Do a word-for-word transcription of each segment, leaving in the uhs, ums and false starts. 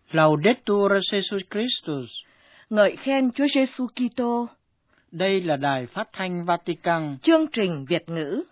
Laudetur Jesus Christus. Ngợi khen Chúa Giêsu Kitô. Đây là Đài Phát thanh Vatican. Chương trình Việt ngữ.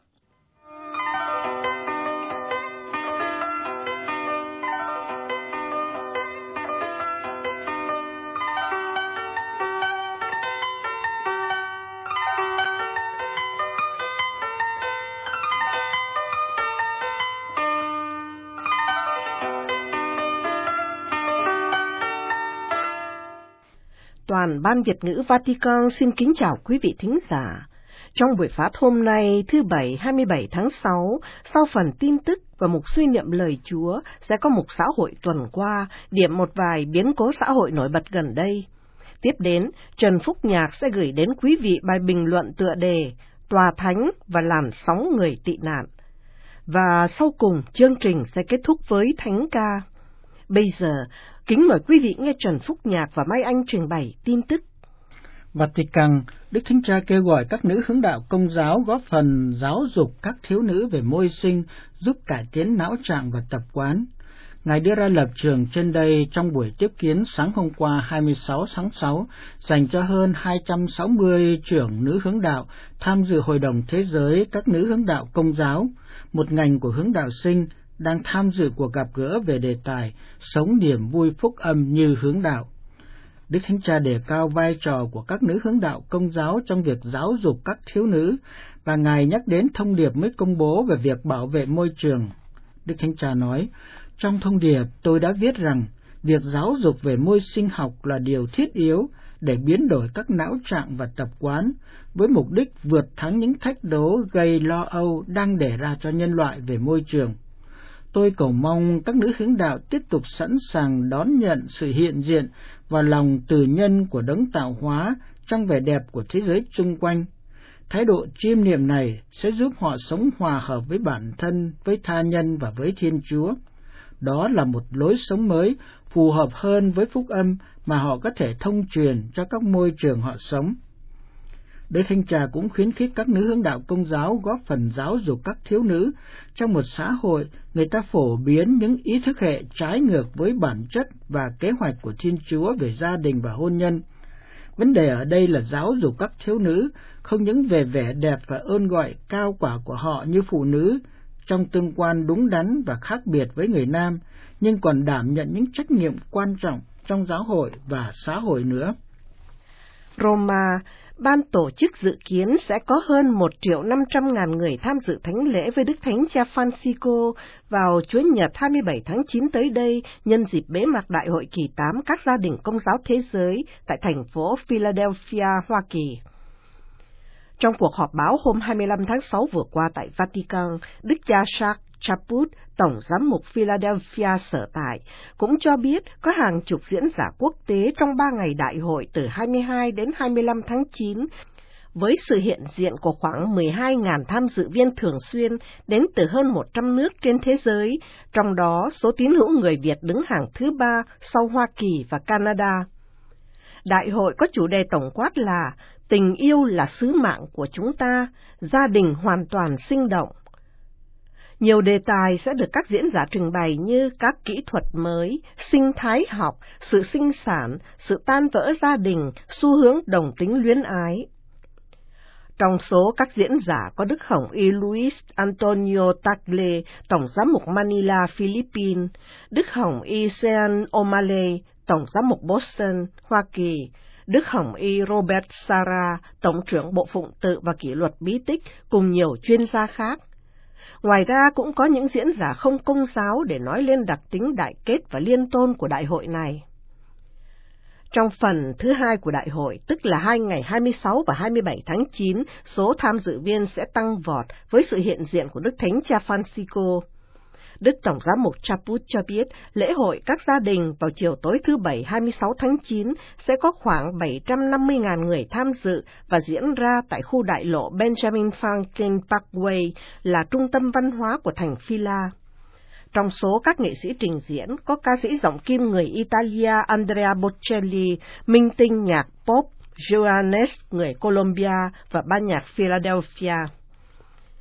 Toàn Ban Việt ngữ Vatican xin kính chào quý vị thính giả. Trong buổi phát hôm nay, thứ Bảy hai mươi bảy tháng sáu, sau phần tin tức và mục suy niệm lời Chúa, sẽ có mục xã hội tuần qua, điểm một vài biến cố xã hội nổi bật gần đây. Tiếp đến, Trần Phúc Nhạc sẽ gửi đến quý vị bài bình luận tựa đề Tòa Thánh và làn sóng người tị nạn. Và sau cùng, chương trình sẽ kết thúc với thánh ca. Bây giờ, kính mời quý vị nghe Trần Phúc Nhạc và Mai Anh trình bày tin tức. Vatican, Đức Thánh Cha kêu gọi các nữ hướng đạo Công giáo góp phần giáo dục các thiếu nữ về môi sinh, giúp cải tiến não trạng và tập quán. Ngài đưa ra lập trường trên đây trong buổi tiếp kiến sáng hôm qua hai mươi sáu tháng sáu, dành cho hơn hai trăm sáu mươi trưởng nữ hướng đạo tham dự Hội đồng Thế giới các nữ hướng đạo Công giáo, một ngành của hướng đạo sinh, đang tham dự cuộc gặp gỡ về đề tài sống niềm vui phúc âm như hướng đạo. Đức Thánh Cha đề cao vai trò của các nữ hướng đạo Công giáo trong việc giáo dục các thiếu nữ, và Ngài nhắc đến thông điệp mới công bố về việc bảo vệ môi trường. Đức Thánh Cha nói, trong thông điệp tôi đã viết rằng, việc giáo dục về môi sinh học là điều thiết yếu để biến đổi các não trạng và tập quán, với mục đích vượt thắng những thách đố gây lo âu đang để ra cho nhân loại về môi trường. Tôi cầu mong các nữ hướng đạo tiếp tục sẵn sàng đón nhận sự hiện diện và lòng từ nhân của đấng tạo hóa trong vẻ đẹp của thế giới chung quanh. Thái độ chiêm niệm này sẽ giúp họ sống hòa hợp với bản thân, với tha nhân và với Thiên Chúa. Đó là một lối sống mới, phù hợp hơn với phúc âm mà họ có thể thông truyền cho các môi trường họ sống. Đức Thánh Cha cũng khuyến khích các nữ hướng đạo Công giáo góp phần giáo dục các thiếu nữ. Trong một xã hội, người ta phổ biến những ý thức hệ trái ngược với bản chất và kế hoạch của Thiên Chúa về gia đình và hôn nhân. Vấn đề ở đây là giáo dục các thiếu nữ, không những về vẻ đẹp và ơn gọi cao quả của họ như phụ nữ, trong tương quan đúng đắn và khác biệt với người nam, nhưng còn đảm nhận những trách nhiệm quan trọng trong giáo hội và xã hội nữa. Roma, ban tổ chức dự kiến sẽ có hơn một triệu năm trăm ngàn người tham dự thánh lễ với Đức Thánh Cha Francisco vào Chúa Nhật hai mươi bảy tháng chín tới đây, nhân dịp bế mạc Đại hội kỳ tám các gia đình Công giáo thế giới tại thành phố Philadelphia, Hoa Kỳ. Trong cuộc họp báo hôm hai mươi lăm tháng sáu vừa qua tại Vatican, Đức cha Jacques Chaput, Tổng giám mục Philadelphia sở tại, cũng cho biết có hàng chục diễn giả quốc tế trong ba ngày đại hội từ hai mươi hai đến hai mươi lăm tháng chín, với sự hiện diện của khoảng mười hai nghìn tham dự viên thường xuyên đến từ hơn một trăm nước trên thế giới, trong đó số tín hữu người Việt đứng hàng thứ ba sau Hoa Kỳ và Canada. Đại hội có chủ đề tổng quát là Tình yêu là sứ mạng của chúng ta, gia đình hoàn toàn sinh động. Nhiều đề tài sẽ được các diễn giả trình bày như các kỹ thuật mới, sinh thái học, sự sinh sản, sự tan vỡ gia đình, xu hướng đồng tính luyến ái. Trong số các diễn giả có Đức Hồng Y Luis Antonio Tagle, Tổng giám mục Manila, Philippines, Đức Hồng Y Sean O'Malley, Tổng giám mục Boston, Hoa Kỳ, Đức Hồng Y Robert Sara, Tổng trưởng Bộ Phụng tự và Kỷ luật bí tích, cùng nhiều chuyên gia khác. Ngoài ra cũng có những diễn giả không công giáo để nói lên đặc tính đại kết và liên tôn của đại hội này. Trong phần thứ hai của đại hội, tức là hai ngày hai mươi sáu và hai mươi bảy tháng chín, số tham dự viên sẽ tăng vọt với sự hiện diện của Đức Thánh Cha Francisco. Đức Tổng giám mục Chaput cho biết lễ hội các gia đình vào chiều tối thứ Bảy hai mươi sáu tháng chín sẽ có khoảng bảy trăm năm mươi nghìn người tham dự và diễn ra tại khu đại lộ Benjamin Franklin Parkway là trung tâm văn hóa của thành Phila. Trong số các nghệ sĩ trình diễn có ca sĩ giọng kim người Italia Andrea Bocelli, minh tinh nhạc pop Joanes người Colombia và ban nhạc Philadelphia.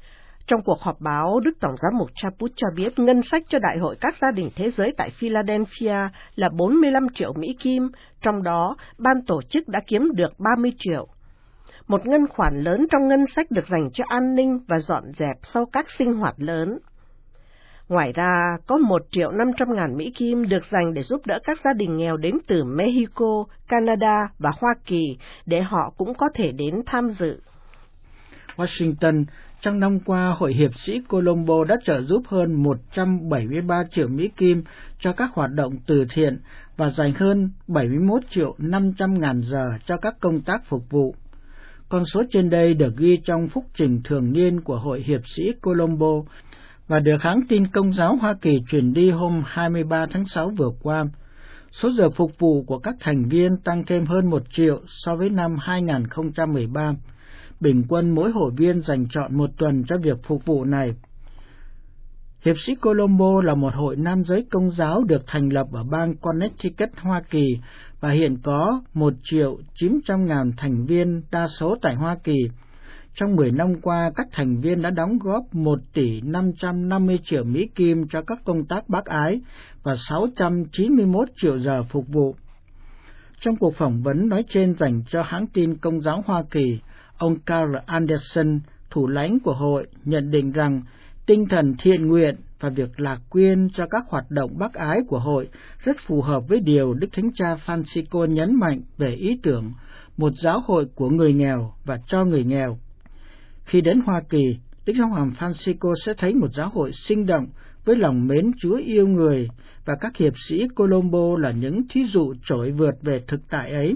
Trong cuộc họp báo, Đức Tổng giám mục Chaput cho biết ngân sách cho Đại hội các gia đình thế giới tại Philadelphia là bốn mươi lăm triệu Mỹ Kim, trong đó ban tổ chức đã kiếm được ba mươi triệu. Một ngân khoản lớn trong ngân sách được dành cho an ninh và dọn dẹp sau các sinh hoạt lớn. Ngoài ra, có một triệu năm trăm ngàn Mỹ Kim được dành để giúp đỡ các gia đình nghèo đến từ Mexico, Canada và Hoa Kỳ để họ cũng có thể đến tham dự. Washington, trong năm qua, Hội Hiệp sĩ Colombo đã trợ giúp hơn một trăm bảy mươi ba triệu Mỹ Kim cho các hoạt động từ thiện và dành hơn bảy mươi mốt triệu năm trăm ngàn giờ cho các công tác phục vụ. Con số trên đây được ghi trong phúc trình thường niên của Hội Hiệp sĩ Colombo và được hãng tin Công giáo Hoa Kỳ truyền đi hôm hai mươi ba tháng sáu vừa qua. Số giờ phục vụ của các thành viên tăng thêm hơn một triệu so với năm hai nghìn không trăm mười ba. Bình quân mỗi hội viên dành trọn một tuần cho việc phục vụ này. Hiệp sĩ Colombo là một hội nam giới công giáo được thành lập ở bang Connecticut, Hoa Kỳ và hiện có một triệu chín trăm ngàn thành viên, đa số tại Hoa Kỳ. Trong mười năm qua, các thành viên đã đóng góp một tỷ năm trăm năm mươi triệu Mỹ Kim cho các công tác bác ái và sáu trăm chín mươi mốt triệu giờ phục vụ. Trong cuộc phỏng vấn nói trên dành cho hãng tin Công giáo Hoa Kỳ, ông Carl Anderson, thủ lãnh của hội, nhận định rằng tinh thần thiện nguyện và việc lạc quyên cho các hoạt động bác ái của hội rất phù hợp với điều Đức Thánh Cha Francisco nhấn mạnh về ý tưởng một giáo hội của người nghèo và cho người nghèo. Khi đến Hoa Kỳ, Đức Giáo hoàng Francisco sẽ thấy một giáo hội sinh động với lòng mến Chúa yêu người và các hiệp sĩ Colombo là những thí dụ trội vượt về thực tại ấy.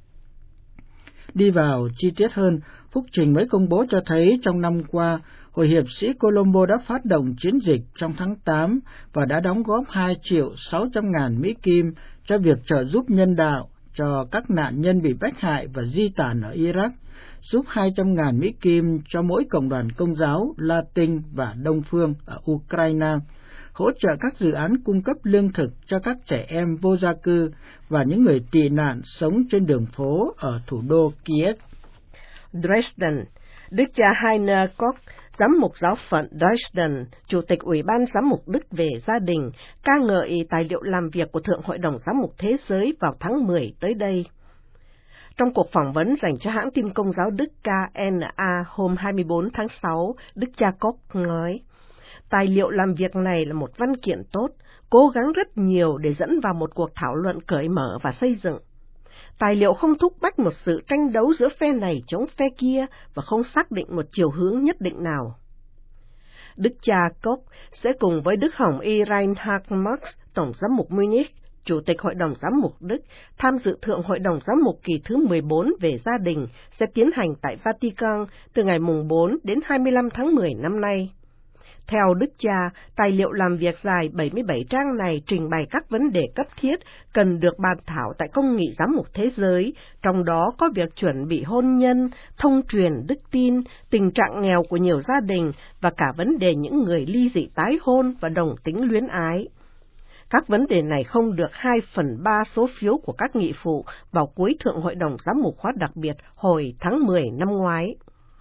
Đi vào chi tiết hơn, phúc trình mới công bố cho thấy trong năm qua, Hội Hiệp sĩ Colombo đã phát động chiến dịch trong tháng tám và đã đóng góp hai triệu sáu trăm ngàn Mỹ Kim cho việc trợ giúp nhân đạo cho các nạn nhân bị bách hại và di tản ở Iraq, giúp hai trăm ngàn Mỹ Kim cho mỗi cộng đoàn Công giáo Latin và Đông Phương ở Ukraine, hỗ trợ các dự án cung cấp lương thực cho các trẻ em vô gia cư và những người tị nạn sống trên đường phố ở thủ đô Kiev. Dresden, Đức cha Heiner Koch, giám mục giáo phận Dresden, chủ tịch Ủy ban Giám mục Đức về gia đình, ca ngợi tài liệu làm việc của Thượng Hội đồng Giám mục Thế giới vào tháng mười tới đây. Trong cuộc phỏng vấn dành cho hãng tin Công giáo Đức ca en a hôm hai mươi bốn tháng sáu, Đức cha Koch nói, tài liệu làm việc này là một văn kiện tốt, cố gắng rất nhiều để dẫn vào một cuộc thảo luận cởi mở và xây dựng. Tài liệu không thúc bách một sự tranh đấu giữa phe này chống phe kia và không xác định một chiều hướng nhất định nào. Đức cha Koch sẽ cùng với Đức Hồng Y Reinhard Marx, Tổng giám mục Munich, Chủ tịch Hội đồng Giám mục Đức, tham dự Thượng Hội đồng Giám mục kỳ thứ mười bốn về gia đình sẽ tiến hành tại Vatican từ ngày mùng bốn đến hai mươi lăm tháng mười năm nay. Theo Đức cha, tài liệu làm việc dài bảy mươi bảy trang này trình bày các vấn đề cấp thiết cần được bàn thảo tại Công nghị Giám mục Thế giới, trong đó có việc chuẩn bị hôn nhân, thông truyền đức tin, tình trạng nghèo của nhiều gia đình và cả vấn đề những người ly dị tái hôn và đồng tính luyến ái. Các vấn đề này không được hai phần ba số phiếu của các nghị phụ vào cuối Thượng Hội đồng Giám mục khóa đặc biệt hồi tháng mười năm ngoái.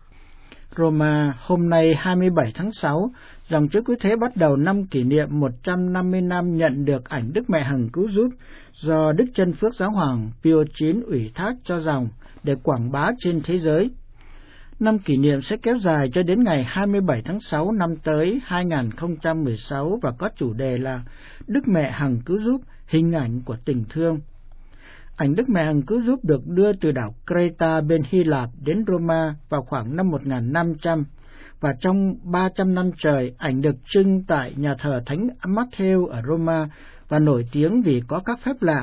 Roma, hôm nay hai mươi bảy tháng sáu, dòng chữ Cứu Thế bắt đầu năm kỷ niệm một trăm năm mươi năm nhận được ảnh Đức Mẹ Hằng Cứu Giúp do Đức Chân Phước Giáo hoàng Pio chín ủy thác cho dòng để quảng bá trên thế giới. Năm kỷ niệm sẽ kéo dài cho đến ngày hai mươi bảy tháng sáu năm tới hai nghìn không trăm mười sáu và có chủ đề là Đức Mẹ Hằng Cứu Giúp, hình ảnh của tình thương. Ảnh Đức Mẹ Hằng Cứu Giúp được đưa từ đảo Creta bên Hy Lạp đến Roma vào khoảng năm một nghìn năm trăm, và trong ba trăm năm trời, ảnh được trưng tại nhà thờ Thánh Matthew ở Roma và nổi tiếng vì có các phép lạ.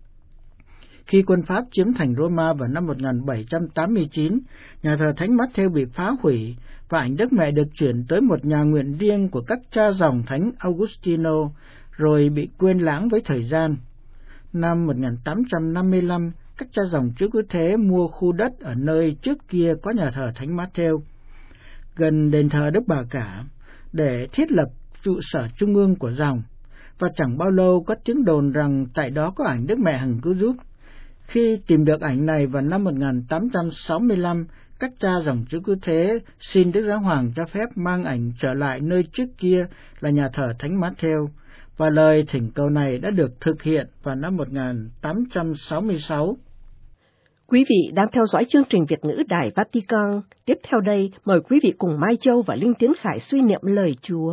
Khi quân Pháp chiếm thành Roma vào năm một nghìn bảy trăm tám mươi chín, nhà thờ Thánh Matthew bị phá hủy và ảnh Đức Mẹ được chuyển tới một nhà nguyện riêng của các cha dòng Thánh Augustino, rồi bị quên lãng với thời gian. Năm một nghìn tám trăm năm mươi lăm, các cha dòng Chúa Cứu Thế mua khu đất ở nơi trước kia có nhà thờ Thánh Matthew, gần đền thờ Đức Bà Cả, để thiết lập trụ sở trung ương của dòng, và chẳng bao lâu có tiếng đồn rằng tại đó có ảnh Đức Mẹ Hằng Cứu Giúp. Khi tìm được ảnh này vào năm một nghìn tám trăm sáu mươi lăm, Các cha dòng chữ cứ thế xin Đức Giáo Hoàng cho phép mang ảnh trở lại nơi trước kia là nhà thờ Thánh Matthew, và lời thỉnh cầu này đã được thực hiện vào năm một nghìn tám trăm sáu mươi sáu. Quý vị đang theo dõi chương trình Việt ngữ Đài Vatican. Tiếp theo đây, mời quý vị cùng Mai Châu và Linh Tiến Khải suy niệm lời Chúa.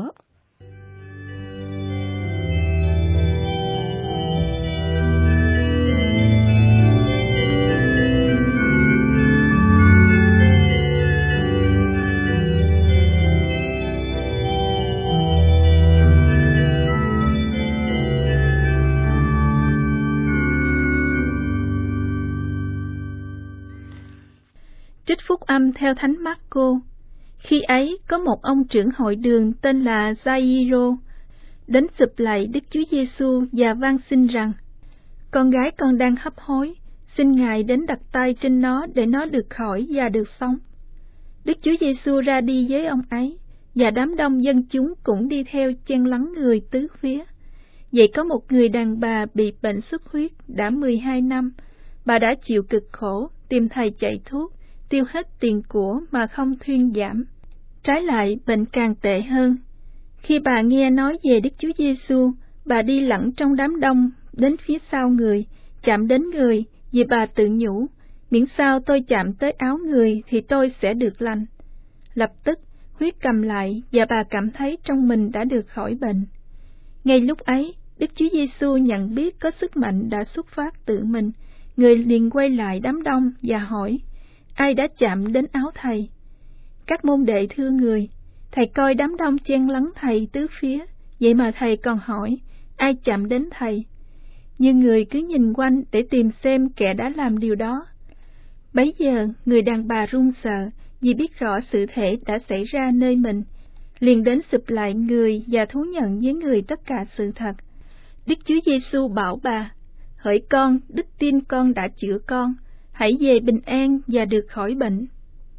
Trích phúc âm theo Thánh Marco. Khi ấy có một ông trưởng hội đường tên là Giairo đến sụp lạy Đức Chúa Giêsu và van xin rằng: con gái con đang hấp hối, xin Ngài đến đặt tay trên nó để nó được khỏi và được sống. Đức Chúa Giêsu ra đi với ông ấy, và đám đông dân chúng cũng đi theo chen lấn người tứ phía. Vậy có một người đàn bà bị bệnh xuất huyết đã mười hai năm. Bà đã chịu cực khổ, tìm thầy chạy thuốc, tiêu hết tiền của mà không thuyên giảm. Trái lại, bệnh càng tệ hơn. Khi bà nghe nói về Đức Chúa Giêsu, bà đi lẫn trong đám đông đến phía sau người, chạm đến người, vì bà tự nhủ: miễn sao tôi chạm tới áo người thì tôi sẽ được lành. Lập tức huyết cầm lại, và bà cảm thấy trong mình đã được khỏi bệnh. Ngay lúc ấy, Đức Chúa Giêsu nhận biết có sức mạnh đã xuất phát từ mình. Người liền quay lại đám đông và hỏi: ai đã chạm đến áo thầy? Các môn đệ thưa người: thầy coi đám đông chen lấn thầy tứ phía, vậy mà thầy còn hỏi: ai chạm đến thầy? Nhưng người cứ nhìn quanh để tìm xem kẻ đã làm điều đó. Bấy giờ người đàn bà run sợ, vì biết rõ sự thể đã xảy ra nơi mình, liền đến sụp lại người và thú nhận với người tất cả sự thật. Đức Chúa Giêsu bảo bà: hỡi con, đức tin con đã chữa con, hãy về bình an và được khỏi bệnh.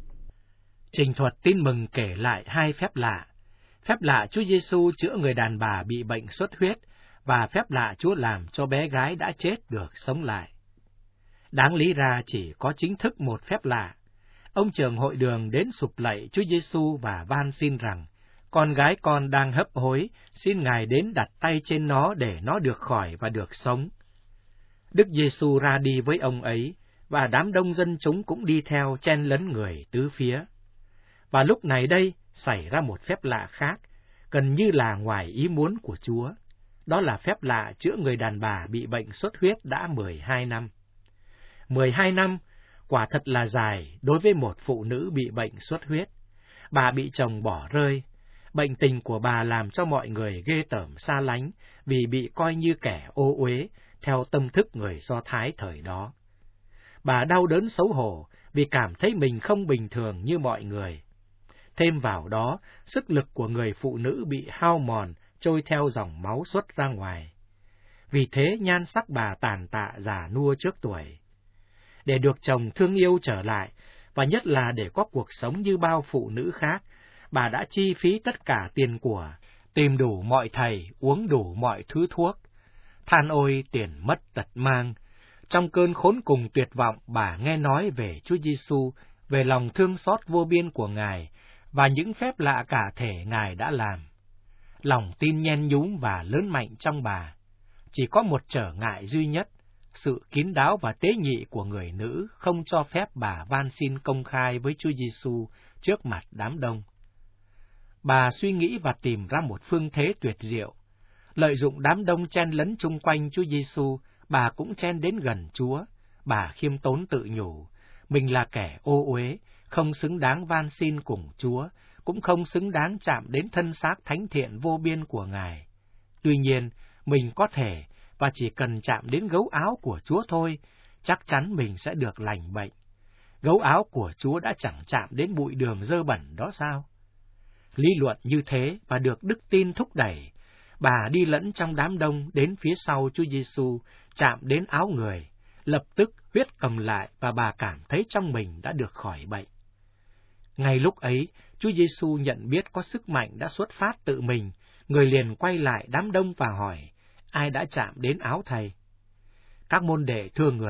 Trình thuật tin mừng kể lại hai phép lạ. Phép lạ Chúa Giêsu chữa người đàn bà bị bệnh xuất huyết, và phép lạ Chúa làm cho bé gái đã chết được sống lại. Đáng lý ra chỉ có chính thức một phép lạ. Ông trưởng hội đường đến sụp lạy Chúa Giêsu và van xin rằng: con gái con đang hấp hối, xin Ngài đến đặt tay trên nó để nó được khỏi và được sống. Đức Giêsu ra đi với ông ấy, và đám đông dân chúng cũng đi theo chen lấn người tứ phía. Và lúc này đây xảy ra một phép lạ khác, gần như là ngoài ý muốn của Chúa. Đó là phép lạ chữa người đàn bà bị bệnh xuất huyết đã mười hai năm. mười hai năm quả thật là dài đối với một phụ nữ bị bệnh xuất huyết. Bà bị chồng bỏ rơi. Bệnh tình của bà làm cho mọi người ghê tởm xa lánh, vì bị coi như kẻ ô uế theo tâm thức người Do Thái thời đó. Bà đau đớn xấu hổ vì cảm thấy mình không bình thường như mọi người. Thêm vào đó, sức lực của người phụ nữ bị hao mòn, trôi theo dòng máu xuất ra ngoài. Vì thế nhan sắc bà tàn tạ già nua trước tuổi. Để được chồng thương yêu trở lại, và nhất là để có cuộc sống như bao phụ nữ khác, bà đã chi phí tất cả tiền của, tìm đủ mọi thầy, uống đủ mọi thứ thuốc. Than ôi tiền mất tật mang. Trong cơn khốn cùng tuyệt vọng, bà nghe nói về Chúa Giêsu, về lòng thương xót vô biên của Ngài và những phép lạ cả thể Ngài đã làm. Lòng tin nhen nhúm và lớn mạnh trong bà. Chỉ có một trở ngại duy nhất, sự kín đáo và tế nhị của người nữ không cho phép bà van xin công khai với Chúa Giêsu trước mặt đám đông. Bà suy nghĩ và tìm ra một phương thế tuyệt diệu. Lợi dụng đám đông chen lấn chung quanh Chúa Giêsu, bà cũng chen đến gần Chúa. Bà khiêm tốn tự nhủ, mình là kẻ ô uế, không xứng đáng van xin cùng Chúa, cũng không xứng đáng chạm đến thân xác thánh thiện vô biên của Ngài. Tuy nhiên, mình có thể, và chỉ cần chạm đến gấu áo của Chúa thôi, chắc chắn mình sẽ được lành bệnh. Gấu áo của Chúa đã chẳng chạm đến bụi đường dơ bẩn đó sao? Lý luận như thế và được đức tin thúc đẩy, bà đi lẫn trong đám đông đến phía sau Chúa Giêsu, chạm đến áo người, lập tức huyết cầm lại và bà cảm thấy trong mình đã được khỏi bệnh. Ngay lúc ấy, Chúa Giêsu nhận biết có sức mạnh đã xuất phát tự mình, người liền quay lại đám đông và hỏi: ai đã chạm đến áo thầy? Các môn đệ thưa người: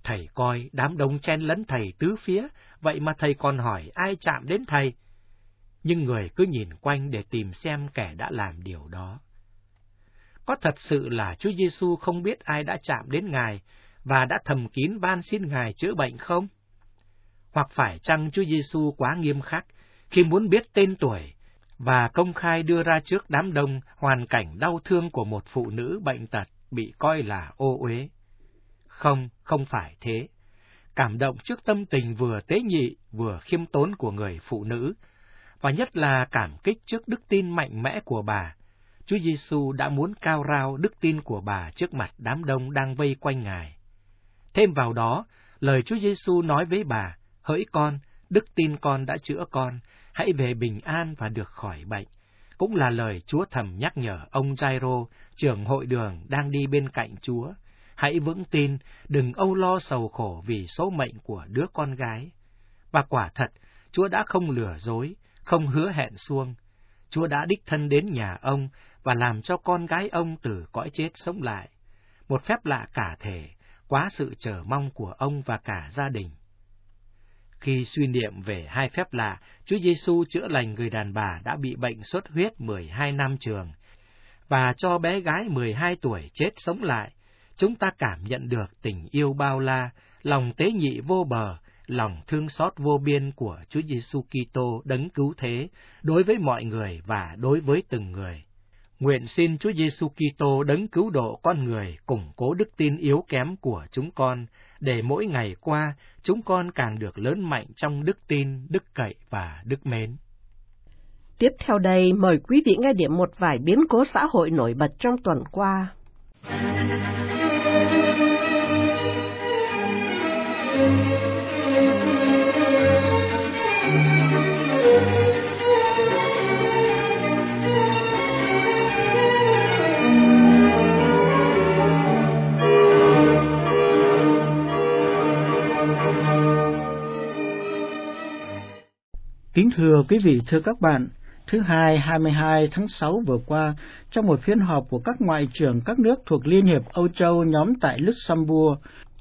Thầy coi đám đông chen lấn thầy tứ phía, vậy mà thầy còn hỏi ai chạm đến thầy. Nhưng người cứ nhìn quanh để tìm xem kẻ đã làm điều đó. Có thật sự là Chúa Giêsu không biết ai đã chạm đến Ngài và đã thầm kín van xin Ngài chữa bệnh không? Hoặc phải chăng Chúa Giêsu quá nghiêm khắc khi muốn biết tên tuổi và công khai đưa ra trước đám đông hoàn cảnh đau thương của một phụ nữ bệnh tật bị coi là ô uế? Không, không phải thế. Cảm động trước tâm tình vừa tế nhị vừa khiêm tốn của người phụ nữ, và nhất là cảm kích trước đức tin mạnh mẽ của bà, Chúa Giêsu đã muốn cao rao đức tin của bà trước mặt đám đông đang vây quanh Ngài. Thêm vào đó, lời Chúa Giêsu nói với bà: "Hỡi con, đức tin con đã chữa con, hãy về bình an và được khỏi bệnh", cũng là lời Chúa thầm nhắc nhở ông Giai-rô, trưởng hội đường đang đi bên cạnh Chúa: "Hãy vững tin, đừng âu lo sầu khổ vì số mệnh của đứa con gái." Và quả thật, Chúa đã không lừa dối, không hứa hẹn suông. Chúa đã đích thân đến nhà ông và làm cho con gái ông từ cõi chết sống lại. Một phép lạ cả thể, quá sự chờ mong của ông và cả gia đình. Khi suy niệm về hai phép lạ, Chúa Giêsu chữa lành người đàn bà đã bị bệnh xuất huyết mười hai năm trường, và cho bé gái mười hai tuổi chết sống lại, chúng ta cảm nhận được tình yêu bao la, lòng tế nhị vô bờ, lòng thương xót vô biên của Chúa Giêsu Kitô đấng cứu thế đối với mọi người và đối với từng người. Nguyện xin Chúa Giêsu Kitô đấng cứu độ con người củng cố đức tin yếu kém của chúng con, để mỗi ngày qua chúng con càng được lớn mạnh trong đức tin, đức cậy và đức mến. Tiếp theo đây, mời quý vị nghe điểm một vài biến cố xã hội nổi bật trong tuần qua. Kính thưa quý vị, thưa các bạn, thứ Hai, hai mươi hai tháng sáu vừa qua, trong một phiên họp của các ngoại trưởng các nước thuộc Liên hiệp Âu Châu nhóm tại Luxembourg,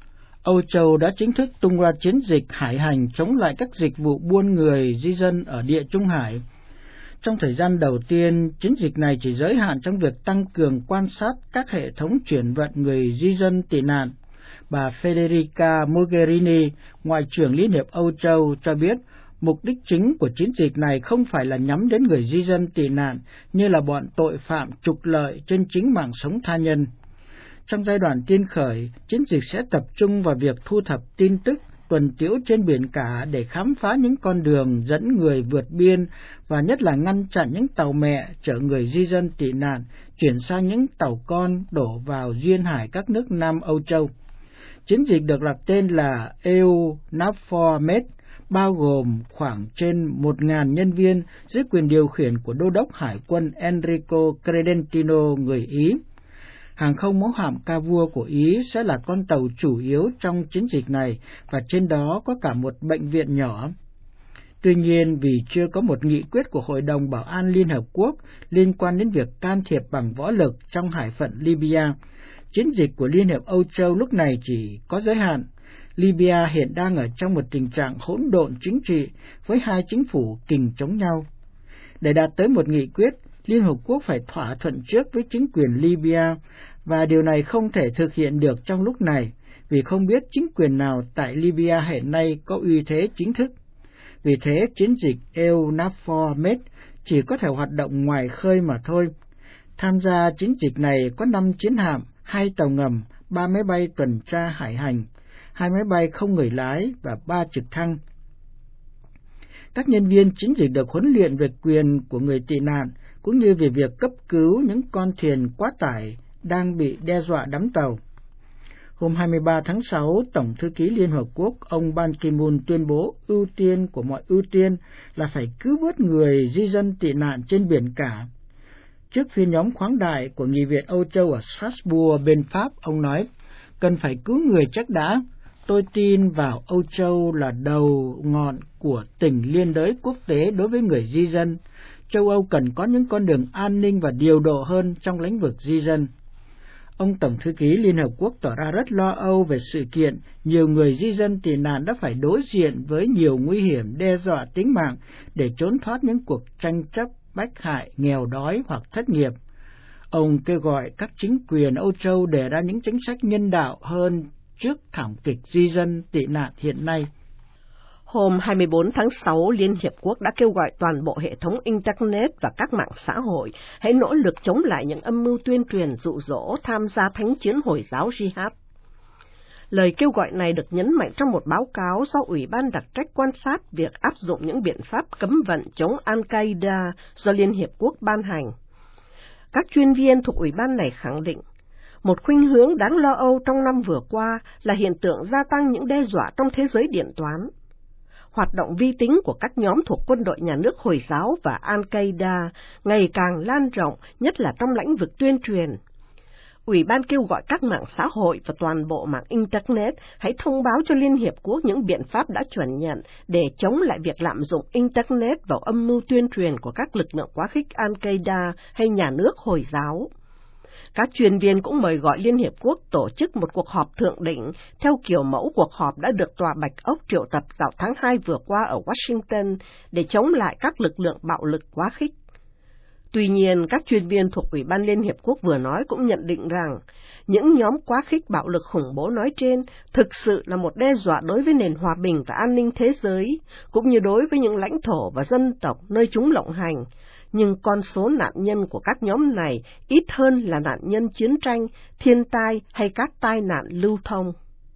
Âu Châu đã chính thức tung ra chiến dịch hải hành chống lại các dịch vụ buôn người di dân ở Địa Trung Hải. Trong thời gian đầu tiên, chiến dịch này chỉ giới hạn trong việc tăng cường quan sát các hệ thống chuyển vận người di dân tị nạn. Bà Federica Mogherini, Ngoại trưởng Liên hiệp Âu Châu, cho biết mục đích chính của chiến dịch này không phải là nhắm đến người di dân tị nạn như là bọn tội phạm trục lợi trên chính mạng sống tha nhân. Trong giai đoạn tiên khởi, chiến dịch sẽ tập trung vào việc thu thập tin tức, tuần tiễu trên biển cả để khám phá những con đường dẫn người vượt biên và nhất là ngăn chặn những tàu mẹ chở người di dân tị nạn chuyển sang những tàu con đổ vào duyên hải các nước Nam Âu Châu. Chiến dịch được đặt tên là e u NAVFOR Med, bao gồm khoảng trên một nghìn nhân viên dưới quyền điều khiển của Đô đốc Hải quân Enrico Credentino người Ý. Hàng không mẫu hạm Cavour của Ý sẽ là con tàu chủ yếu trong chiến dịch này, và trên đó có cả một bệnh viện nhỏ. Tuy nhiên, vì chưa có một nghị quyết của Hội đồng Bảo an Liên Hợp Quốc liên quan đến việc can thiệp bằng võ lực trong hải phận Libya, chiến dịch của Liên hiệp Âu Châu lúc này chỉ có giới hạn. Libya hiện đang ở trong một tình trạng hỗn độn chính trị với hai chính phủ kình chống nhau. Để đạt tới một nghị quyết, Liên Hợp Quốc phải thỏa thuận trước với chính quyền Libya, và điều này không thể thực hiện được trong lúc này, vì không biết chính quyền nào tại Libya hiện nay có uy thế chính thức. Vì thế, chiến dịch e u NAVFOR Med chỉ có thể hoạt động ngoài khơi mà thôi. Tham gia chiến dịch này có năm chiến hạm, hai tàu ngầm, ba máy bay tuần tra hải hành, hai máy bay không người lái và ba trực thăng. Các nhân viên chiến dịch được huấn luyện về quyền của người tị nạn, cũng như về việc cấp cứu những con thuyền quá tải đang bị đe dọa đắm tàu. Hôm hai mươi ba tháng sáu, Tổng thư ký Liên Hợp Quốc ông Ban Ki-moon tuyên bố ưu tiên của mọi ưu tiên là phải cứu vớt người di dân tị nạn trên biển cả. Trước phiên nhóm khoáng đại của Nghị viện Âu Châu ở Strasbourg bên Pháp, ông nói, cần phải cứu người trước đã. Tôi tin vào Âu Châu là đầu ngọn của tình liên đới quốc tế đối với người di dân. Châu Âu cần có những con đường an ninh và điều độ hơn trong lĩnh vực di dân. Ông Tổng Thư ký Liên Hợp Quốc tỏ ra rất lo âu về sự kiện nhiều người di dân tị nạn đã phải đối diện với nhiều nguy hiểm đe dọa tính mạng để trốn thoát những cuộc tranh chấp, bách hại, nghèo đói hoặc thất nghiệp. Ông kêu gọi các chính quyền Âu Châu đề ra những chính sách nhân đạo hơn trước thảm kịch di dân tị nạn hiện nay. Hôm hai mươi bốn tháng sáu, Liên Hiệp Quốc đã kêu gọi toàn bộ hệ thống Internet và các mạng xã hội hãy nỗ lực chống lại những âm mưu tuyên truyền dụ dỗ tham gia thánh chiến Hồi giáo Jihad. Lời kêu gọi này được nhấn mạnh trong một báo cáo do Ủy ban đặc trách quan sát việc áp dụng những biện pháp cấm vận chống Al-Qaeda do Liên Hiệp Quốc ban hành. Các chuyên viên thuộc Ủy ban này khẳng định, một khuynh hướng đáng lo âu trong năm vừa qua là hiện tượng gia tăng những đe dọa trong thế giới điện toán. Hoạt động vi tính của các nhóm thuộc quân đội nhà nước Hồi giáo và Al-Qaeda ngày càng lan rộng, nhất là trong lĩnh vực tuyên truyền. Ủy ban kêu gọi các mạng xã hội và toàn bộ mạng Internet hãy thông báo cho Liên Hiệp Quốc những biện pháp đã chuẩn nhận để chống lại việc lạm dụng Internet vào âm mưu tuyên truyền của các lực lượng quá khích Al-Qaeda hay nhà nước Hồi giáo. Các chuyên viên cũng mời gọi Liên Hiệp Quốc tổ chức một cuộc họp thượng đỉnh theo kiểu mẫu cuộc họp đã được Tòa Bạch Ốc triệu tập vào tháng hai vừa qua ở Washington để chống lại các lực lượng bạo lực quá khích. Tuy nhiên, các chuyên viên thuộc Ủy ban Liên Hiệp Quốc vừa nói cũng nhận định rằng những nhóm quá khích bạo lực khủng bố nói trên thực sự là một đe dọa đối với nền hòa bình và an ninh thế giới, cũng như đối với những lãnh thổ và dân tộc nơi chúng lộng hành. Nhưng con số nạn nhân của các nhóm này ít hơn là nạn nhân chiến tranh, thiên tai hay các tai nạn lưu thông.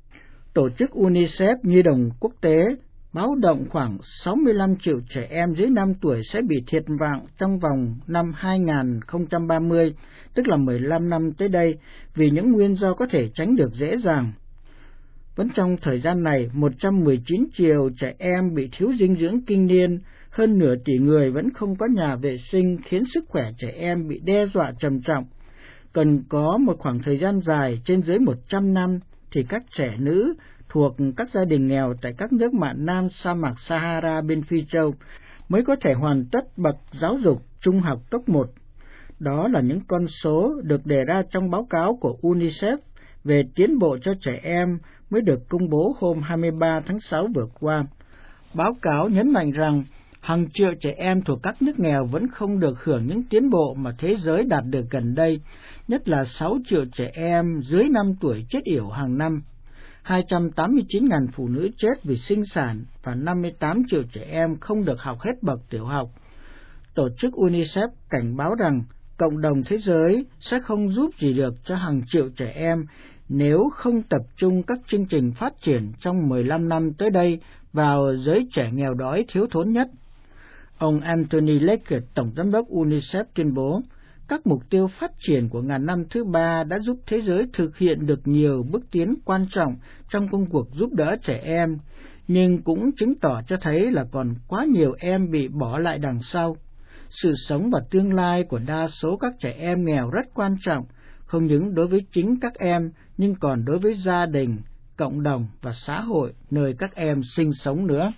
Tổ chức UNICEF Nhi đồng quốc tế báo động khoảng sáu mươi lăm triệu trẻ em dưới năm tuổi sẽ bị thiệt mạng trong vòng năm hai nghìn không trăm ba mươi, tức là mười lăm năm tới đây, vì những nguyên do có thể tránh được dễ dàng. Vẫn trong thời gian này, một trăm mười chín triệu trẻ em bị thiếu dinh dưỡng kinh niên, hơn nửa tỷ người vẫn không có nhà vệ sinh, khiến sức khỏe trẻ em bị đe dọa trầm trọng. Cần có một khoảng thời gian dài trên dưới một trăm năm thì các trẻ nữ thuộc các gia đình nghèo tại các nước mạn Nam sa mạc Sahara bên Phi Châu mới có thể hoàn tất bậc giáo dục trung học cấp một. Đó là những con số được đề ra trong báo cáo của UNICEF về tiến bộ cho trẻ em mới được công bố hôm hai mươi ba tháng sáu vừa qua. Báo cáo nhấn mạnh rằng hàng triệu trẻ em thuộc các nước nghèo vẫn không được hưởng những tiến bộ mà thế giới đạt được gần đây, nhất là sáu triệu trẻ em dưới năm tuổi chết yểu hàng năm, hai trăm tám mươi chín nghìn phụ nữ chết vì sinh sản và năm mươi tám triệu trẻ em không được học hết bậc tiểu học. Tổ chức UNICEF cảnh báo rằng cộng đồng thế giới sẽ không giúp gì được cho hàng triệu trẻ em nếu không tập trung các chương trình phát triển trong mười lăm năm tới đây vào giới trẻ nghèo đói thiếu thốn nhất. Ông Anthony Leggett, Tổng giám đốc UNICEF tuyên bố, các mục tiêu phát triển của ngàn năm thứ ba đã giúp thế giới thực hiện được nhiều bước tiến quan trọng trong công cuộc giúp đỡ trẻ em, nhưng cũng chứng tỏ cho thấy là còn quá nhiều em bị bỏ lại đằng sau. Sự sống và tương lai của đa số các trẻ em nghèo rất quan trọng, không những đối với chính các em, nhưng còn đối với gia đình, cộng đồng và xã hội nơi các em sinh sống nữa.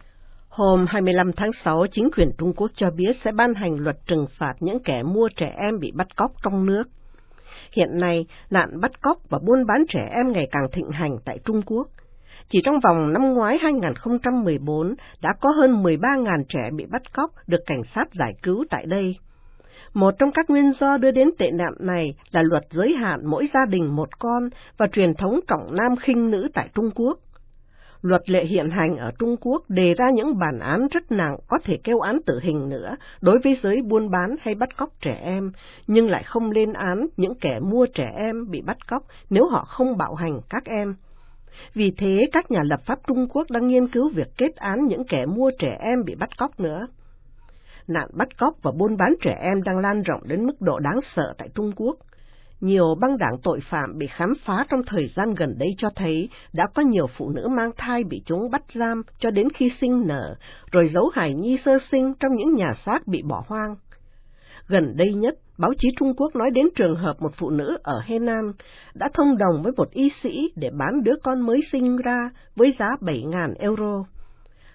Hôm hai mươi lăm tháng sáu, chính quyền Trung Quốc cho biết sẽ ban hành luật trừng phạt những kẻ mua trẻ em bị bắt cóc trong nước. Hiện nay, nạn bắt cóc và buôn bán trẻ em ngày càng thịnh hành tại Trung Quốc. Chỉ trong vòng năm ngoái hai nghìn không trăm mười bốn, đã có hơn mười ba nghìn trẻ bị bắt cóc được cảnh sát giải cứu tại đây. Một trong các nguyên do đưa đến tệ nạn này là luật giới hạn mỗi gia đình một con và truyền thống trọng nam khinh nữ tại Trung Quốc. Luật lệ hiện hành ở Trung Quốc đề ra những bản án rất nặng có thể kêu án tử hình nữa đối với giới buôn bán hay bắt cóc trẻ em, nhưng lại không lên án những kẻ mua trẻ em bị bắt cóc nếu họ không bạo hành các em. Vì thế, các nhà lập pháp Trung Quốc đang nghiên cứu việc kết án những kẻ mua trẻ em bị bắt cóc nữa. Nạn bắt cóc và buôn bán trẻ em đang lan rộng đến mức độ đáng sợ tại Trung Quốc. Nhiều băng đảng tội phạm bị khám phá trong thời gian gần đây cho thấy đã có nhiều phụ nữ mang thai bị chúng bắt giam cho đến khi sinh nở, rồi giấu hài nhi sơ sinh trong những nhà xác bị bỏ hoang. Gần đây nhất, báo chí Trung Quốc nói đến trường hợp một phụ nữ ở Henan đã thông đồng với một y sĩ để bán đứa con mới sinh ra với giá bảy nghìn euro.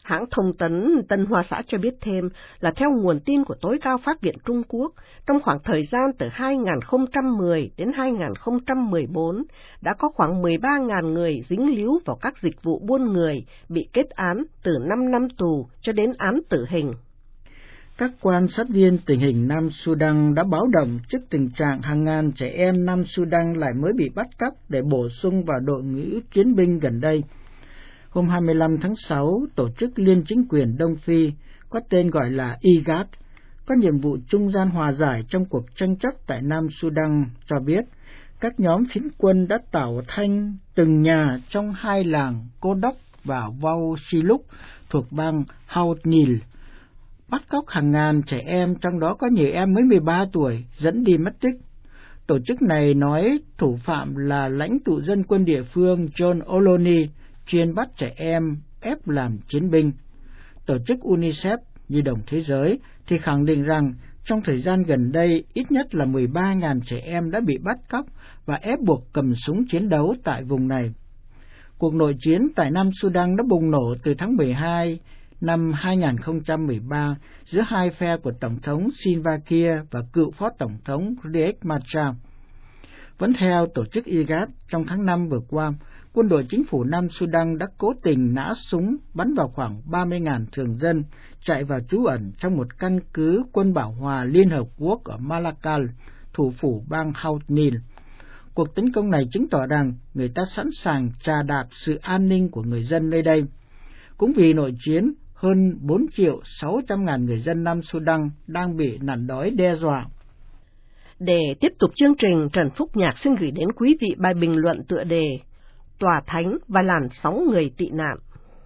Hãng thông tấn Tân Hoa Xã cho biết thêm là theo nguồn tin của tối cao pháp viện Trung Quốc, trong khoảng thời gian từ hai nghìn không trăm mười đến hai nghìn không trăm mười bốn, đã có khoảng mười ba nghìn người dính líu vào các dịch vụ buôn người bị kết án từ năm năm tù cho đến án tử hình. Các quan sát viên tình hình Nam Sudan đã báo động trước tình trạng hàng ngàn trẻ em Nam Sudan lại mới bị bắt cóc để bổ sung vào đội ngũ chiến binh gần đây. Hôm hai mươi lăm tháng sáu, Tổ chức Liên chính quyền Đông Phi, có tên gọi là I G A D, có nhiệm vụ trung gian hòa giải trong cuộc tranh chấp tại Nam Sudan, cho biết các nhóm phiến quân đã tạo thanh từng nhà trong hai làng Cô Đốc và Vau Siluk thuộc bang Haut Nil, bắt cóc hàng ngàn trẻ em, trong đó có nhiều em mới mười ba tuổi, dẫn đi mất tích. Tổ chức này nói thủ phạm là lãnh tụ dân quân địa phương John Oloni, chuyên bắt trẻ em ép làm chiến binh. Tổ chức UNICEF, Nhi đồng Thế giới, thì khẳng định rằng trong thời gian gần đây, ít nhất là mười ba nghìn trẻ em đã bị bắt cóc và ép buộc cầm súng chiến đấu tại vùng này. Cuộc nội chiến tại Nam Sudan đã bùng nổ từ tháng mười hai năm hai nghìn không trăm mười ba giữa hai phe của Tổng thống Salva Kiir và cựu Phó Tổng thống Riek Machar. Vẫn theo Tổ chức I G A D, trong tháng năm vừa qua, quân đội chính phủ Nam Sudan đã cố tình nã súng bắn vào khoảng ba mươi nghìn thường dân chạy vào trú ẩn trong một căn cứ quân bảo hòa Liên Hợp Quốc ở Malakal, thủ phủ bang Haut Nil. Cuộc tấn công này chứng tỏ rằng người ta sẵn sàng trà đạp sự an ninh của người dân nơi đây. Cũng vì nội chiến, hơn bốn triệu sáu trăm nghìn người dân Nam Sudan đang bị nạn đói đe dọa. Để tiếp tục chương trình, Trần Phúc Nhạc xin gửi đến quý vị bài bình luận tựa đề Tòa Thánh và làn sóng người tị nạn.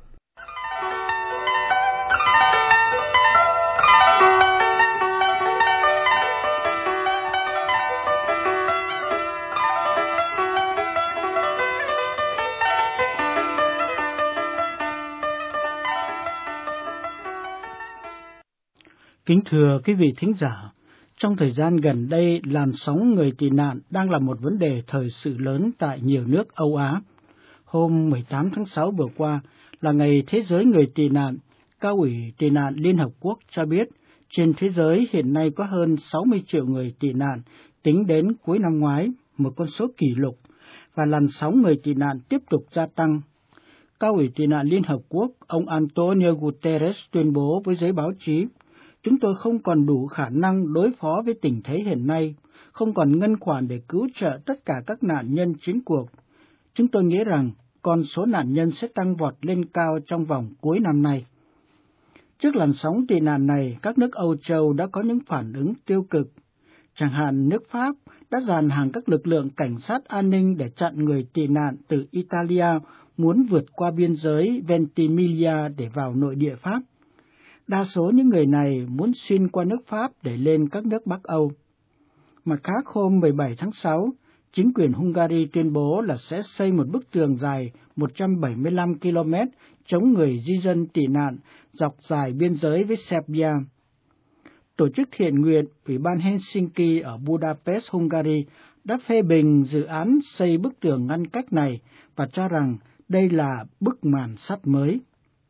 Kính thưa quý vị thính giả, trong thời gian gần đây, làn sóng người tị nạn đang là một vấn đề thời sự lớn tại nhiều nước Âu Á. Hôm mười tám tháng sáu vừa qua là Ngày Thế giới Người tị nạn, Cao ủy Tị nạn Liên Hợp Quốc cho biết trên thế giới hiện nay có hơn sáu mươi triệu người tị nạn tính đến cuối năm ngoái, một con số kỷ lục, và làn sóng người tị nạn tiếp tục gia tăng. Cao ủy Tị nạn Liên Hợp Quốc, ông Antonio Guterres tuyên bố với giới báo chí, chúng tôi không còn đủ khả năng đối phó với tình thế hiện nay, không còn ngân khoản để cứu trợ tất cả các nạn nhân chiến cuộc. Chúng tôi nghĩ rằng con số nạn nhân sẽ tăng vọt lên cao trong vòng cuối năm nay. Trước làn sóng tị nạn này, các nước Âu Châu đã có những phản ứng tiêu cực. Chẳng hạn nước Pháp đã dàn hàng các lực lượng cảnh sát an ninh để chặn người tị nạn từ Italia muốn vượt qua biên giới Ventimiglia để vào nội địa Pháp. Đa số những người này muốn xuyên qua nước Pháp để lên các nước Bắc Âu. Mặt khác, hôm mười bảy tháng sáu, chính quyền Hungary tuyên bố là sẽ xây một bức tường dài một trăm bảy mươi lăm ki lô mét chống người di dân tị nạn dọc dài biên giới với Serbia. Tổ chức thiện nguyện Ủy ban Helsinki ở Budapest, Hungary đã phê bình dự án xây bức tường ngăn cách này và cho rằng đây là bức màn sắt mới.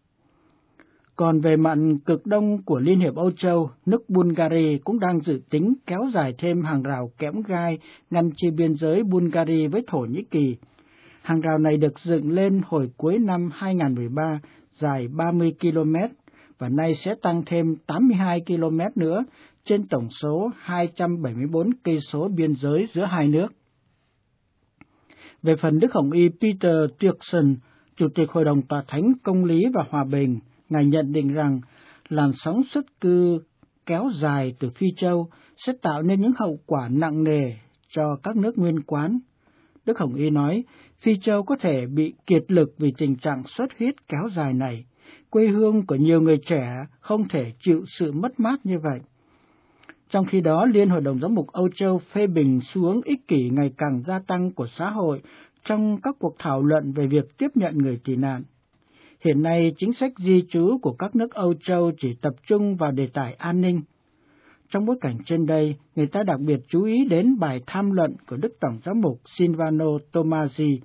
Còn về mặt cực đông của Liên hiệp Âu Châu, nước Bulgaria cũng đang dự tính kéo dài thêm hàng rào kẽm gai ngăn chia biên giới Bulgaria với Thổ Nhĩ Kỳ. Hàng rào này được dựng lên hồi cuối năm hai nghìn không trăm mười ba, dài ba mươi ki lô mét, và nay sẽ tăng thêm tám mươi hai ki lô mét nữa trên tổng số hai trăm bảy mươi bốn cây số biên giới giữa hai nước. Về phần Đức Hồng Y Peter Turkson, Chủ tịch Hội đồng Tòa Thánh Công lý và Hòa bình, Ngài nhận định rằng làn sóng xuất cư kéo dài từ Phi Châu sẽ tạo nên những hậu quả nặng nề cho các nước nguyên quán. Đức Hồng Y nói, Phi Châu có thể bị kiệt lực vì tình trạng xuất huyết kéo dài này. Quê hương của nhiều người trẻ không thể chịu sự mất mát như vậy. Trong khi đó, Liên Hội đồng Giám mục Âu Châu phê bình xu hướng ích kỷ ngày càng gia tăng của xã hội trong các cuộc thảo luận về việc tiếp nhận người tị nạn. Hiện nay, chính sách di trú của các nước Âu Châu chỉ tập trung vào đề tài an ninh. Trong bối cảnh trên đây, người ta đặc biệt chú ý đến bài tham luận của Đức Tổng giám mục Silvano Tomasi,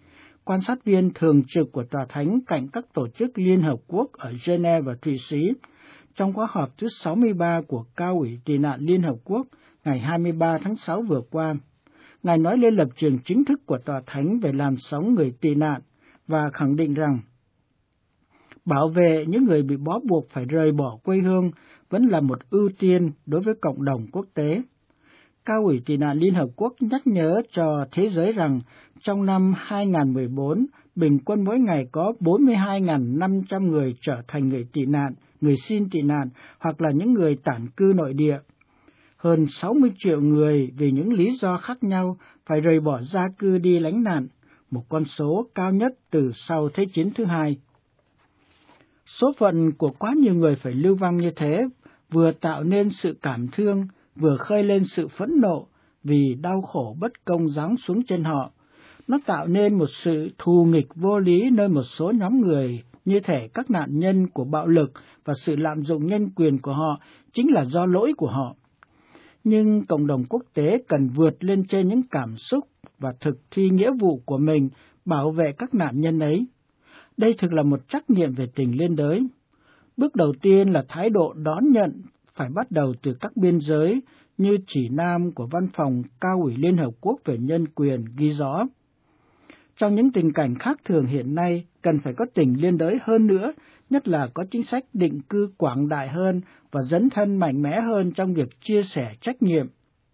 quan sát viên thường trực của Tòa Thánh cạnh các tổ chức Liên Hợp Quốc ở Geneva và Thụy Sĩ, trong khóa họp thứ sáu mươi ba của Cao ủy Tị nạn Liên Hợp Quốc ngày hai mươi ba tháng sáu vừa qua. Ngài nói lên lập trường chính thức của Tòa Thánh về làn sóng người tị nạn và khẳng định rằng bảo vệ những người bị bó buộc phải rời bỏ quê hương vẫn là một ưu tiên đối với cộng đồng quốc tế. Cao ủy Tị nạn Liên Hợp Quốc nhắc nhớ cho thế giới rằng trong năm hai nghìn không trăm mười bốn, bình quân mỗi ngày có bốn mươi hai nghìn năm trăm người trở thành người tị nạn, người xin tị nạn hoặc là những người tản cư nội địa. Hơn sáu mươi triệu người vì những lý do khác nhau phải rời bỏ gia cư đi lánh nạn, một con số cao nhất từ sau Thế chiến thứ hai. Số phận của quá nhiều người phải lưu vong như thế vừa tạo nên sự cảm thương, vừa khơi lên sự phẫn nộ vì đau khổ bất công giáng xuống trên họ. Nó tạo nên một sự thù nghịch vô lý nơi một số nhóm người, như thể các nạn nhân của bạo lực và sự lạm dụng nhân quyền của họ chính là do lỗi của họ. Nhưng cộng đồng quốc tế cần vượt lên trên những cảm xúc và thực thi nghĩa vụ của mình bảo vệ các nạn nhân ấy. Đây thực là một trách nhiệm về tình liên đới. Bước đầu tiên là thái độ đón nhận phải bắt đầu từ các biên giới như chỉ nam của Văn phòng Cao ủy Liên Hợp Quốc về Nhân quyền ghi rõ. Trong những tình cảnh khác thường hiện nay, cần phải có tình liên đới hơn nữa, nhất là có chính sách định cư quảng đại hơn và dấn thân mạnh mẽ hơn trong việc chia sẻ trách nhiệm.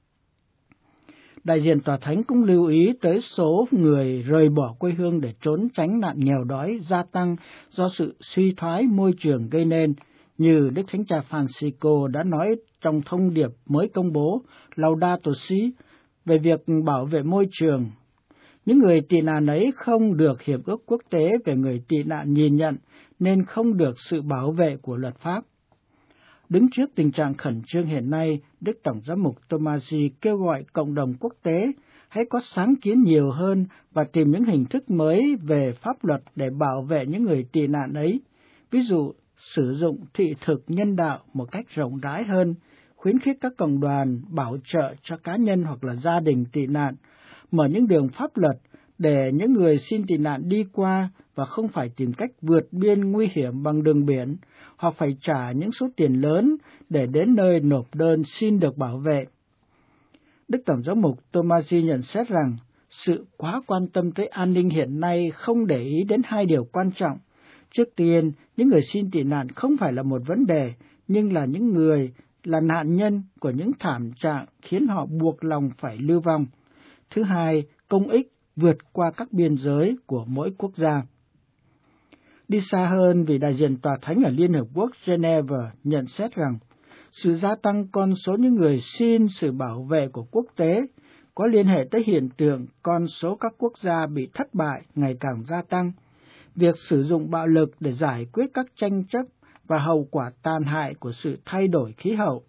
Đại diện Tòa Thánh cũng lưu ý tới số người rời bỏ quê hương để trốn tránh nạn nghèo đói gia tăng do sự suy thoái môi trường gây nên, như Đức Thánh Cha Francisco đã nói trong thông điệp mới công bố Laudato Si về việc bảo vệ môi trường. Những người tị nạn ấy không được Hiệp ước Quốc tế về người tị nạn nhìn nhận nên không được sự bảo vệ của luật pháp. Đứng trước tình trạng khẩn trương hiện nay, Đức Tổng giám mục Tomasi kêu gọi cộng đồng quốc tế hãy có sáng kiến nhiều hơn và tìm những hình thức mới về pháp luật để bảo vệ những người tị nạn ấy. Ví dụ, sử dụng thị thực nhân đạo một cách rộng rãi hơn, khuyến khích các cộng đoàn bảo trợ cho cá nhân hoặc là gia đình tị nạn, mở những đường pháp luật để những người xin tị nạn đi qua và không phải tìm cách vượt biên nguy hiểm bằng đường biển, hoặc phải trả những số tiền lớn để đến nơi nộp đơn xin được bảo vệ. Đức Tổng giám mục Tomasi nhận xét rằng sự quá quan tâm tới an ninh hiện nay không để ý đến hai điều quan trọng. Trước tiên, những người xin tị nạn không phải là một vấn đề, nhưng là những người là nạn nhân của những thảm trạng khiến họ buộc lòng phải lưu vong. Thứ hai, công ích vượt qua các biên giới của mỗi quốc gia. Đi xa hơn, vì đại diện Tòa Thánh ở Liên Hợp Quốc Geneva nhận xét rằng sự gia tăng con số những người xin sự bảo vệ của quốc tế có liên hệ tới hiện tượng con số các quốc gia bị thất bại ngày càng gia tăng, việc sử dụng bạo lực để giải quyết các tranh chấp và hậu quả tàn hại của sự thay đổi khí hậu.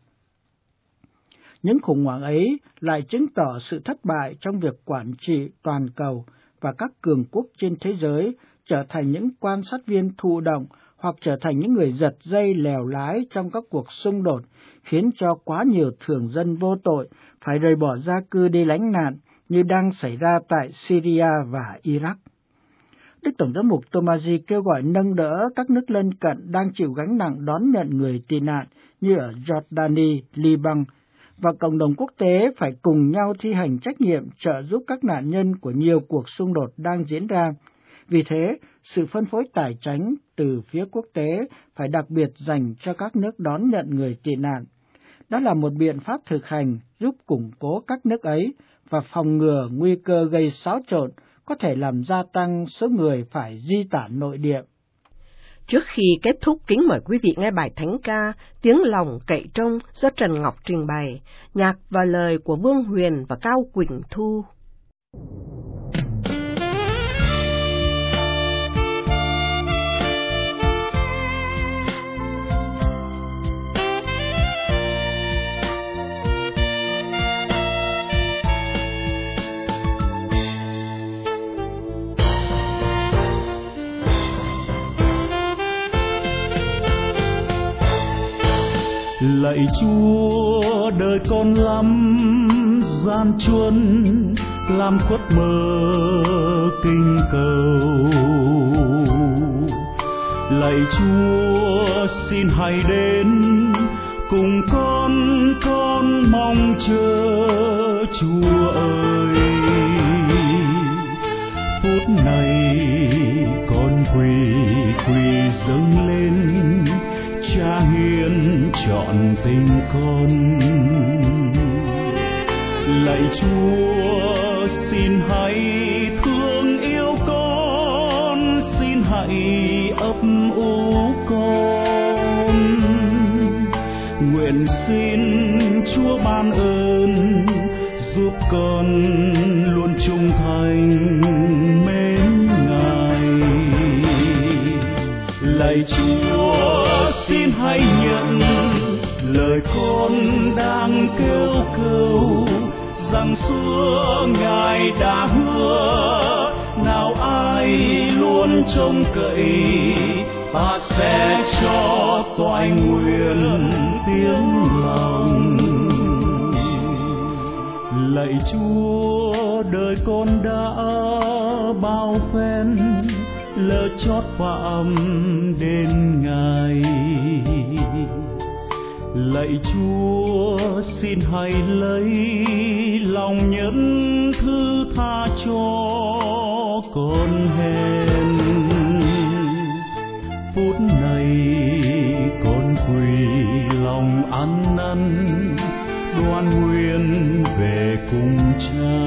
Những khủng hoảng ấy lại chứng tỏ sự thất bại trong việc quản trị toàn cầu và các cường quốc trên thế giới trở thành những quan sát viên thụ động hoặc trở thành những người giật dây lèo lái trong các cuộc xung đột, khiến cho quá nhiều thường dân vô tội phải rời bỏ gia cư đi lánh nạn như đang xảy ra tại Syria và Iraq. Đức Tổng giám mục Tomasi kêu gọi nâng đỡ các nước lân cận đang chịu gánh nặng đón nhận người tị nạn như ở Jordani, Liban, và cộng đồng quốc tế phải cùng nhau thi hành trách nhiệm trợ giúp các nạn nhân của nhiều cuộc xung đột đang diễn ra. Vì thế, sự phân phối tài chánh từ phía quốc tế phải đặc biệt dành cho các nước đón nhận người tị nạn. Đó là một biện pháp thực hành giúp củng cố các nước ấy và phòng ngừa nguy cơ gây xáo trộn có thể làm gia tăng số người phải di tản nội địa. Trước khi kết thúc, kính mời quý vị nghe bài thánh ca Tiếng Lòng Cậy Trông do Trần Ngọc trình bày, nhạc và lời của Vương Huyền và Cao Quỳnh Thu. Lạy Chúa, đời con lắm gian truân, làm khuất mờ kinh cầu. Lạy Chúa, xin hãy đến cùng con, con mong chờ Chúa ơi. Phút này con quỳ quỳ dâng lên, Cha hiến trọn tình con. Lạy Chúa, xin hãy thương yêu con, xin hãy ấp ủ con. Nguyện xin Chúa ban ơn giúp con luôn trung thành mến Ngài. Lạy Chúa, xin hãy nhận lời con đang kêu cầu, rằng xưa Ngài đã hứa nào ai luôn trông cậy, ta sẽ cho toại nguyện tiếng lòng. Lạy Chúa, đời con đã bao phen lỡ chót phạm đến Ngài. Lạy Chúa, xin hãy lấy lòng nhân thứ tha cho con hèn. Phút này con quỳ lòng ăn năn, đoan nguyện về cùng Cha.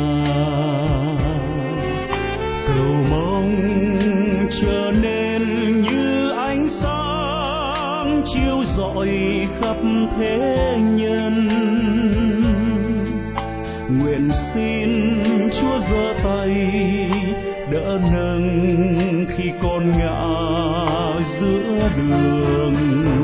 Cầu mong trở nên như ánh sáng chiếu rọi khắp thế nhân. Nguyện xin Chúa giơ tay đỡ nâng khi con ngã giữa đường.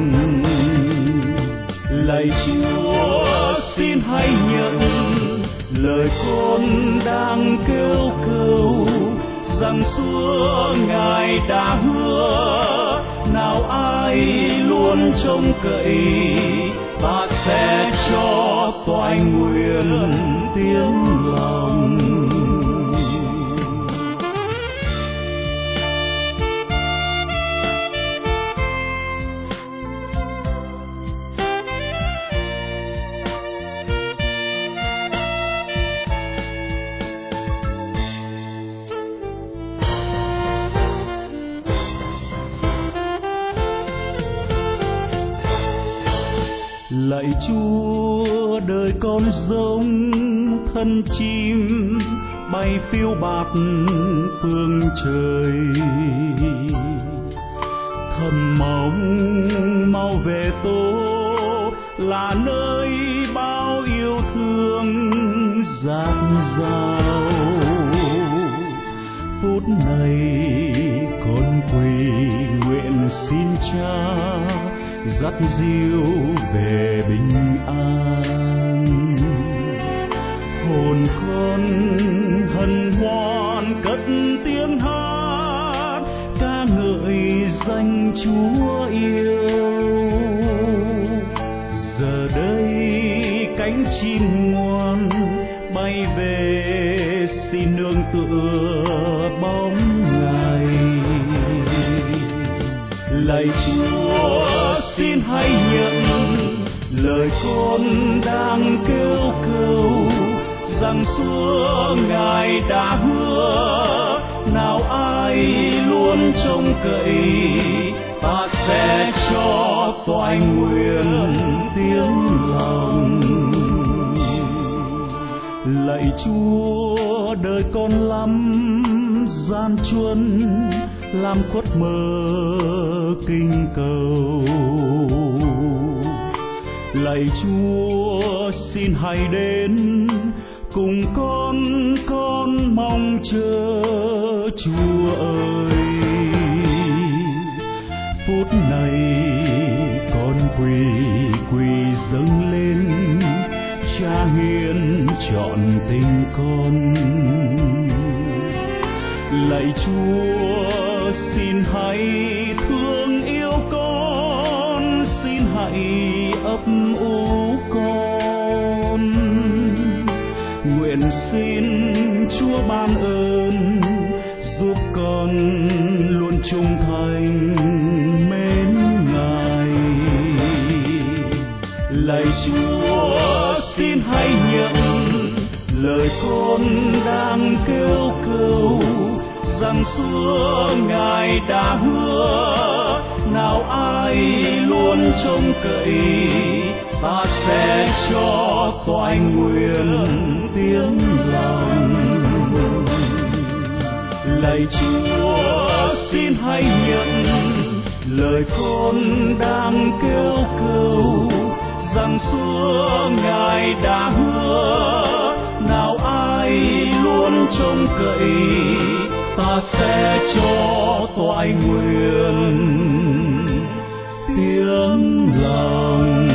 Lạy Chúa, xin hãy nhận lời con đang kêu cầu, rằng xưa Ngài đã hứa nào ai luôn trông cậy, ta sẽ cho toại nguyện tiếng lòng. Lạy Chúa, đời con giống thân chim bay phiêu bạt phương trời. Thầm mong mau về Tô là nơi bao yêu thương dạt dào. Phút này con quỳ nguyện xin Cha dắt dìu về bình an. Hồn con hân hoan cất tiếng hát, ca ngợi danh Chúa yêu. Giờ đây cánh chim ngoan bay về, xin nương tựa bóng Ngài. Lạy Chúa, xin hãy nhận lời con đang kêu cầu, rằng xưa Ngài đã hứa nào ai luôn trông cậy, ta sẽ cho toại nguyện tiếng lòng. Lạy Chúa, đời con lắm gian truân làm khuất mơ kinh cầu. Lạy Chúa, xin hãy đến cùng con, con mong chờ Chúa ơi. Phút này con quỳ quỳ dâng lên, Cha hiến trọn tình con. Lạy Chúa, xin hãy thương yêu con, xin hãy ấp ủ con. Nguyện xin Chúa ban ơn con luôn trung thành mến Ngài. Lạy Chúa, xin hãy nhận lời con đang kêu cầu, rằng xưa Ngài đã hứa nào ai luôn trông cậy, ta sẽ cho toại nguyện tiếng lòng. Lạy Chúa, xin hãy nhận lời con đang kêu cầu, rằng xưa Ngài đã hứa nào ai luôn trông cậy, ta sẽ cho toại nguyện tiếng lòng.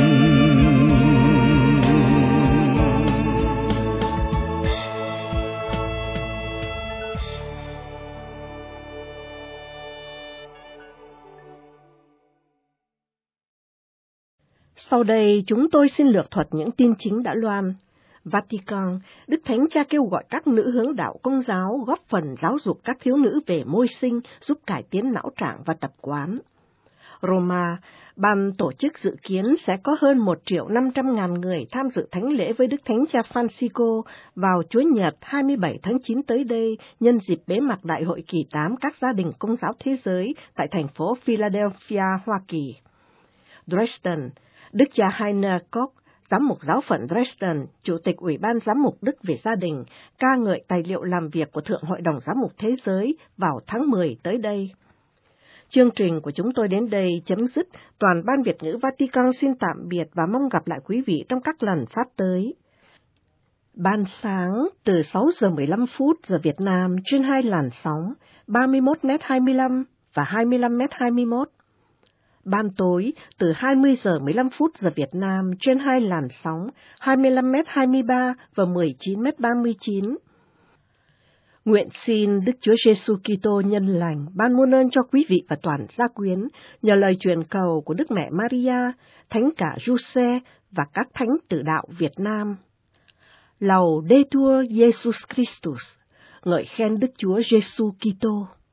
Sau đây chúng tôi xin lược thuật những tin chính đã loan. Vatican, Đức Thánh Cha kêu gọi các nữ hướng đạo Công giáo góp phần giáo dục các thiếu nữ về môi sinh, giúp cải tiến não trạng và tập quán. Roma, ban tổ chức dự kiến sẽ có hơn một triệu năm trăm ngàn người tham dự thánh lễ với Đức Thánh Cha Francisco vào Chúa Nhật hai mươi bảy tháng chín tới đây, nhân dịp bế mạc Đại hội kỳ tám các gia đình Công giáo thế giới tại thành phố Philadelphia, Hoa Kỳ. Dresden, Đức cha Heiner Koch, Giám mục giáo phận Dresden, Chủ tịch Ủy ban Giám mục Đức về gia đình, ca ngợi tài liệu làm việc của Thượng Hội đồng Giám mục Thế giới vào tháng mười tới đây. Chương trình của chúng tôi đến đây chấm dứt. Toàn ban Việt ngữ Vatican xin tạm biệt và mong gặp lại quý vị trong các lần phát tới. Ban sáng từ sáu giờ mười lăm phút giờ Việt Nam trên hai làn sóng ba mươi mốt mét hai mươi lăm và hai mươi lăm mét hai mươi mốt. Ban tối từ hai mươi giờ mười lăm phút giờ Việt Nam trên hai làn sóng hai mươi lăm mét hai mươi ba và mười chín mét ba mươi chín. Nguyện xin Đức Chúa Giêsu Kitô nhân lành ban muôn ơn cho quý vị và toàn gia quyến nhờ lời truyền cầu của Đức Mẹ Maria, Thánh cả Giuse và các thánh tử đạo Việt Nam. Laudetur Jesus Christus, ngợi khen Đức Chúa Giêsu Kitô.